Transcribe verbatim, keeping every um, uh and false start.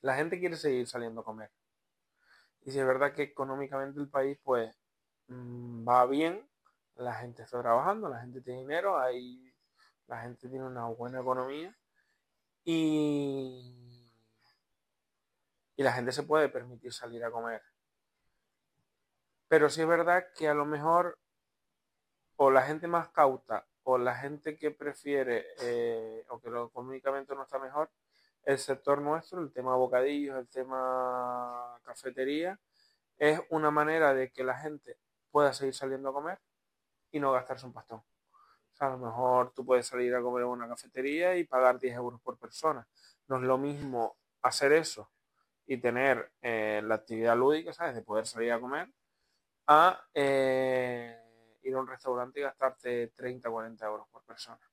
la gente quiere seguir saliendo a comer. Y si es verdad que económicamente el país pues mm, va bien, la gente está trabajando, la gente tiene dinero, hay, la gente tiene una buena economía y, y la gente se puede permitir salir a comer. Pero sí es verdad que a lo mejor o la gente más cauta o la gente que prefiere eh, o que lo económicamente no está mejor, el sector nuestro, el tema bocadillos, el tema cafetería, es una manera de que la gente pueda seguir saliendo a comer y no gastarse un pastón. O sea, a lo mejor tú puedes salir a comer en una cafetería y pagar diez euros por persona. No es lo mismo hacer eso y tener eh, la actividad lúdica, ¿sabes? De poder salir a comer, a eh, ir a un restaurante y gastarte treinta o cuarenta euros por persona.